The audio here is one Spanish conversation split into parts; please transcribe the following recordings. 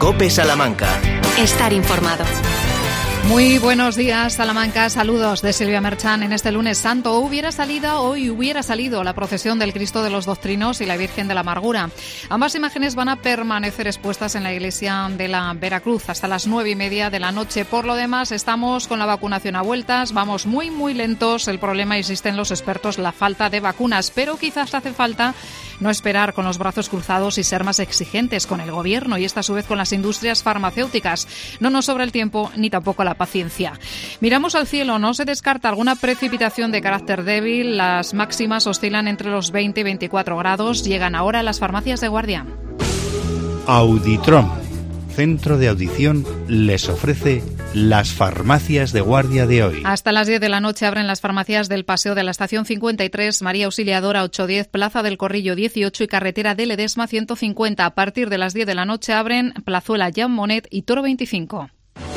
COPE Salamanca. Estar informado. Muy buenos días, Salamanca. Saludos de Silvia Merchan en este lunes santo. Hoy hubiera salido la procesión del Cristo de los Doctrinos y la Virgen de la Amargura. Ambas imágenes van a permanecer expuestas en la iglesia de la Veracruz hasta las 9:30 de la noche. Por lo demás, estamos con la vacunación a vueltas. Vamos muy lentos. El problema, insisten los expertos, la falta de vacunas. Pero quizás hace falta no esperar con los brazos cruzados y ser más exigentes con el gobierno y esta a su vez con las industrias farmacéuticas. No nos sobra el tiempo ni tampoco la paciencia. Miramos al cielo, no se descarta alguna precipitación de carácter débil. Las máximas oscilan entre los 20 y 24 grados. Llegan ahora a las farmacias de guardia. Auditrom, centro de audición, les ofrece las farmacias de guardia de hoy. Hasta las 10 de la noche abren las farmacias del Paseo de la Estación 53, María Auxiliadora 810, Plaza del Corrillo 18 y Carretera de Ledesma 150. A partir de las 10 de la noche abren Plazuela Jean Monnet y Toro 25.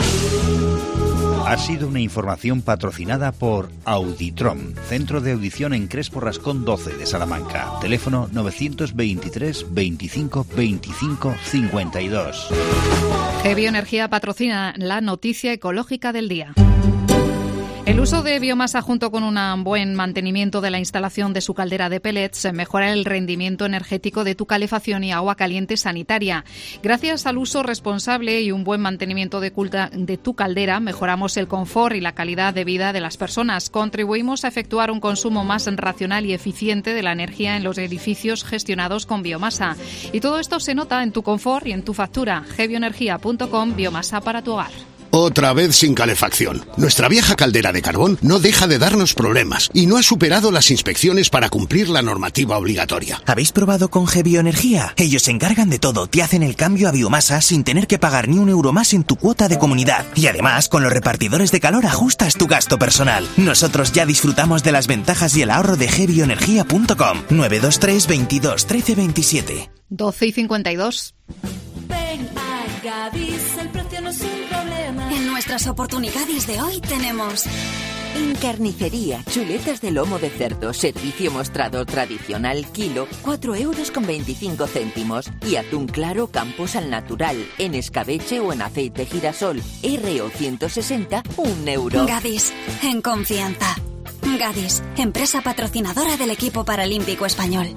Ha sido una información patrocinada por Auditrom, centro de audición en Crespo Rascón 12 de Salamanca. Teléfono 923 25 25 52. Bioenergía patrocina la noticia ecológica del día. El uso de biomasa junto con un buen mantenimiento de la instalación de su caldera de pellets mejora el rendimiento energético de tu calefacción y agua caliente sanitaria. Gracias al uso responsable y un buen mantenimiento de tu caldera, mejoramos el confort y la calidad de vida de las personas. Contribuimos a efectuar un consumo más racional y eficiente de la energía en los edificios gestionados con biomasa. Y todo esto se nota en tu confort y en tu factura. gbioenergia.com, biomasa para tu hogar. Otra vez sin calefacción. Nuestra vieja caldera de carbón no deja de darnos problemas y no ha superado las inspecciones para cumplir la normativa obligatoria. ¿Habéis probado con Gbioenergía? Ellos se encargan de todo, te hacen el cambio a biomasa sin tener que pagar ni un euro más en tu cuota de comunidad. Y además, con los repartidores de calor ajustas tu gasto personal. Nosotros ya disfrutamos de las ventajas y el ahorro de gbioenergia.com. 923 22 13 27. 12:52. Ven a Gadis, el precio no es un problema. En nuestras oportunidades de hoy tenemos... En carnicería, chuletas de lomo de cerdo, servicio mostrado tradicional kilo, 4,25 €. Y atún claro Campos al natural, en escabeche o en aceite girasol, RO 160, €1. Gadis, en confianza. Gadis, empresa patrocinadora del equipo paralímpico español.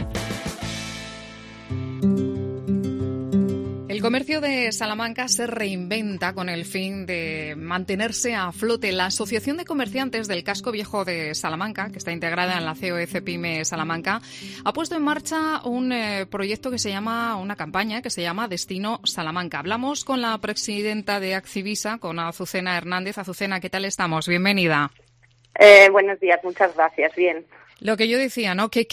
El comercio de Salamanca se reinventa con el fin de mantenerse a flote. La Asociación de Comerciantes del Casco Viejo de Salamanca, que está integrada en la COF Pyme Salamanca, ha puesto en marcha un proyecto que se llama, una campaña que se llama Destino Salamanca. Hablamos con la presidenta de Activisa, con Azucena Hernández. Azucena, ¿qué tal estamos? Bienvenida. Buenos días, muchas gracias. Bien. Lo que yo decía, ¿no? Que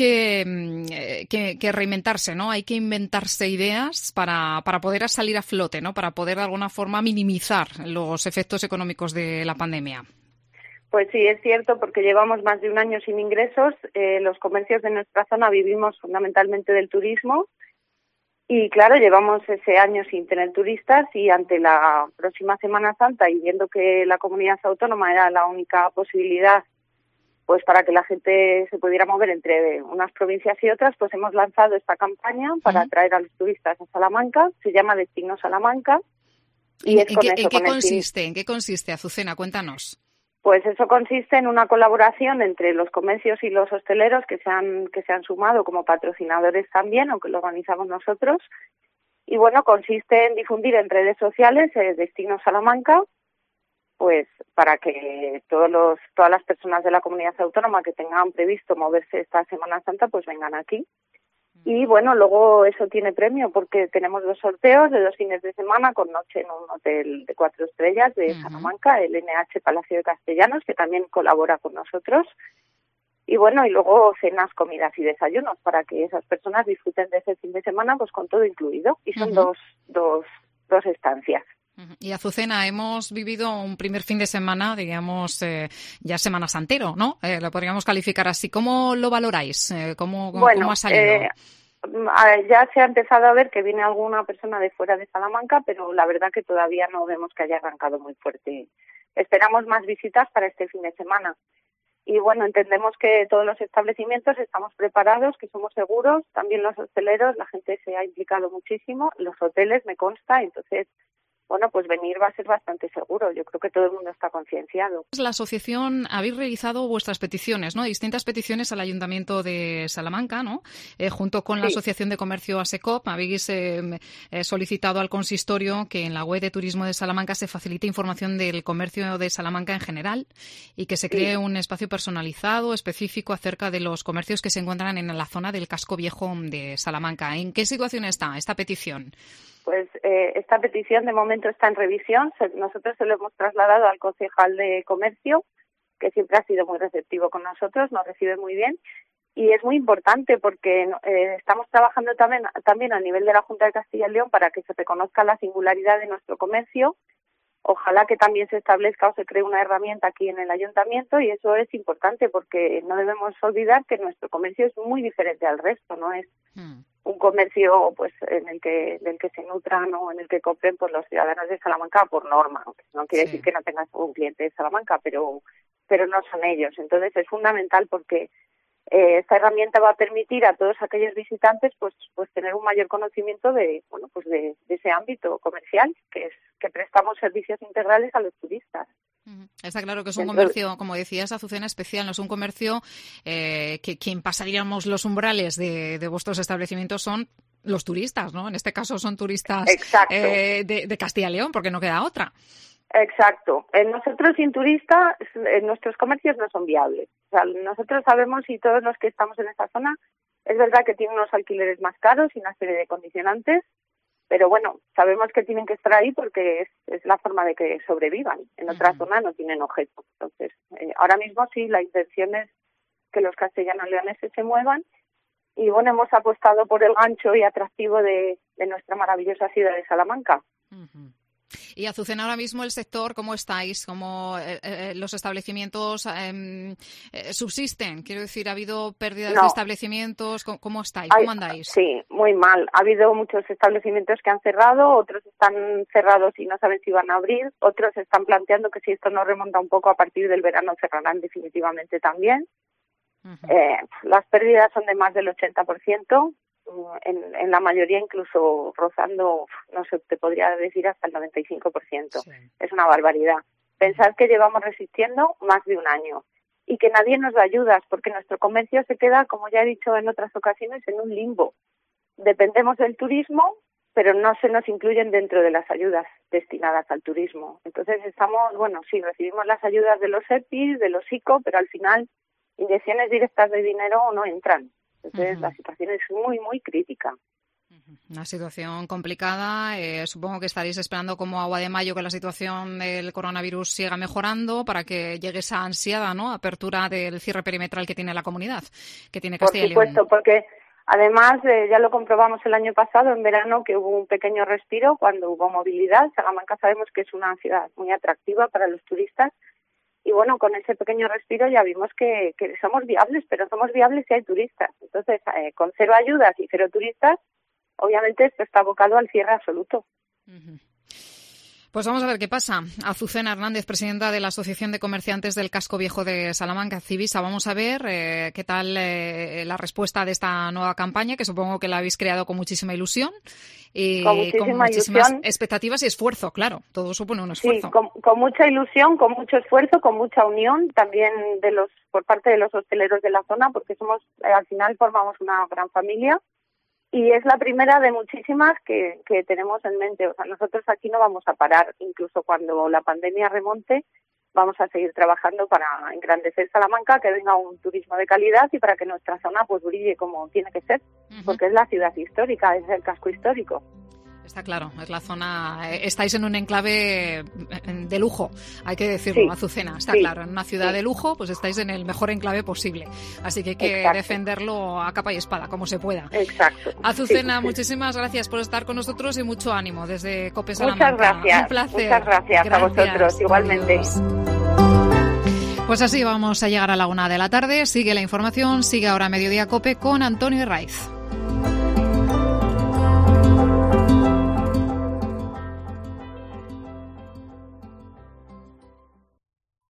hay que reinventarse, ¿no? Hay que inventarse ideas para poder salir a flote, ¿no? Para poder de alguna forma minimizar los efectos económicos de la pandemia. Pues sí, es cierto, porque llevamos más de un año sin ingresos. Los comercios de nuestra zona vivimos fundamentalmente del turismo y, claro, llevamos ese año sin tener turistas y ante la próxima Semana Santa y viendo que la comunidad autónoma era la única posibilidad pues para que la gente se pudiera mover entre unas provincias y otras, pues hemos lanzado esta campaña para atraer a los turistas a Salamanca. Se llama Destino Salamanca. Y ¿En qué consiste, Azucena? Cuéntanos. Pues eso consiste en una colaboración entre los comercios y los hosteleros que se han sumado como patrocinadores también, aunque lo organizamos nosotros. Y bueno, consiste en difundir en redes sociales el Destino Salamanca, pues para que todas las personas de la comunidad autónoma que tengan previsto moverse esta Semana Santa, pues vengan aquí. Y bueno, luego eso tiene premio porque tenemos 2 sorteos de 2 fines de semana con noche en un hotel de 4 estrellas de Salamanca, el NH Palacio de Castellanos, que también colabora con nosotros. Y bueno, y luego cenas, comidas y desayunos para que esas personas disfruten de ese fin de semana pues con todo incluido. Y son dos estancias. Y Azucena, hemos vivido un primer fin de semana, digamos, ya Semana Santero, ¿no? Lo podríamos calificar así. ¿Cómo lo valoráis? ¿Cómo ha salido? Ya se ha empezado a ver que viene alguna persona de fuera de Salamanca, pero la verdad que todavía no vemos que haya arrancado muy fuerte. Esperamos más visitas para este fin de semana. Y bueno, entendemos que todos los establecimientos estamos preparados, que somos seguros, también los hosteleros, la gente se ha implicado muchísimo, los hoteles me consta, entonces, bueno, pues venir va a ser bastante seguro. Yo creo que todo el mundo está concienciado. La asociación, habéis realizado vuestras peticiones, ¿no? Distintas peticiones al Ayuntamiento de Salamanca, ¿no? Junto con la Asociación de Comercio ASECOP, habéis solicitado al consistorio que en la web de Turismo de Salamanca se facilite información del comercio de Salamanca en general y que se cree un espacio personalizado, específico, acerca de los comercios que se encuentran en la zona del casco viejo de Salamanca. ¿En qué situación está esta petición? Pues esta petición de momento está en revisión. Nosotros se lo hemos trasladado al concejal de Comercio, que siempre ha sido muy receptivo con nosotros, nos recibe muy bien. Y es muy importante porque estamos trabajando también a nivel de la Junta de Castilla y León para que se reconozca la singularidad de nuestro comercio. Ojalá que también se establezca o se cree una herramienta aquí en el ayuntamiento, y eso es importante porque no debemos olvidar que nuestro comercio es muy diferente al resto, no es un comercio pues del que se nutran o en el que compren pues los ciudadanos de Salamanca por norma. No quiere decir que no tengas un cliente de Salamanca, pero no son ellos. Entonces es fundamental porque esta herramienta va a permitir a todos aquellos visitantes pues tener un mayor conocimiento de ese ámbito comercial que prestamos servicios integrales a los turistas. Está claro que es un comercio, como decías, Azucena, especial, no es un comercio que quien pasaríamos los umbrales de vuestros establecimientos son los turistas, ¿no? En este caso son turistas de Castilla y León, porque no queda otra. Exacto. Nosotros sin turistas, nuestros comercios no son viables. O sea, nosotros sabemos, y todos los que estamos en esta zona, es verdad que tienen unos alquileres más caros y una serie de condicionantes, pero bueno, sabemos que tienen que estar ahí porque es la forma de que sobrevivan. En otra zona no tienen objeto. Entonces, ahora mismo sí, la intención es que los castellano-leoneses se muevan. Y bueno, hemos apostado por el gancho y atractivo de nuestra maravillosa ciudad de Salamanca. Y Azucena, ahora mismo el sector, ¿cómo estáis? ¿Cómo los establecimientos subsisten? Quiero decir, ¿ha habido pérdidas de establecimientos? ¿Cómo estáis? ¿Cómo andáis? Sí, muy mal. Ha habido muchos establecimientos que han cerrado, otros están cerrados y no saben si van a abrir, otros están planteando que si esto no remonta un poco a partir del verano cerrarán definitivamente también. Las pérdidas son de más del 80%. En la mayoría incluso rozando, no sé, te podría decir hasta el 95%. Sí. Es una barbaridad. Pensad que llevamos resistiendo más de un año y que nadie nos da ayudas porque nuestro comercio se queda, como ya he dicho en otras ocasiones, en un limbo. Dependemos del turismo, pero no se nos incluyen dentro de las ayudas destinadas al turismo. Entonces recibimos las ayudas de los EPIs, de los ICO, pero al final inyecciones directas de dinero no entran. Entonces la situación es muy, muy crítica. Una situación complicada. Supongo que estaréis esperando como agua de mayo que la situación del coronavirus siga mejorando para que llegue esa ansiada, ¿no?, apertura del cierre perimetral que tiene la comunidad, que tiene Castilla y León. Por supuesto, porque además ya lo comprobamos el año pasado, en verano, que hubo un pequeño respiro cuando hubo movilidad. Salamanca sabemos que es una ciudad muy atractiva para los turistas. Y bueno, con ese pequeño respiro ya vimos que somos viables, pero somos viables si hay turistas. Entonces, con cero ayudas y cero turistas, obviamente esto está abocado al cierre absoluto. Pues vamos a ver qué pasa. Azucena Hernández, presidenta de la Asociación de Comerciantes del Casco Viejo de Salamanca, Civisa. Vamos a ver qué tal la respuesta de esta nueva campaña, que supongo que la habéis creado con muchísima ilusión. Y con muchísimas expectativas y esfuerzo, claro. Todo supone un esfuerzo. Sí, con mucha ilusión, con mucho esfuerzo, con mucha unión también por parte de los hosteleros de la zona, porque al final formamos una gran familia. Y es la primera de muchísimas que tenemos en mente. O sea, nosotros aquí no vamos a parar. Incluso cuando la pandemia remonte, vamos a seguir trabajando para engrandecer Salamanca, que venga un turismo de calidad y para que nuestra zona pues brille como tiene que ser, porque es la ciudad histórica, es el casco histórico. Está claro, es la zona. Estáis en un enclave de lujo, hay que decirlo, Azucena. Está claro, en una ciudad de lujo, pues estáis en el mejor enclave posible. Así que hay que defenderlo a capa y espada, como se pueda. Exacto. Azucena, muchísimas gracias por estar con nosotros y mucho ánimo desde COPE Salamanca. Muchas gracias. Un placer. Muchas gracias a vosotros, igualmente. Adiós. Pues así vamos a llegar a la 1 de la tarde. Sigue la información, sigue ahora Mediodía COPE con Antonio Herraiz.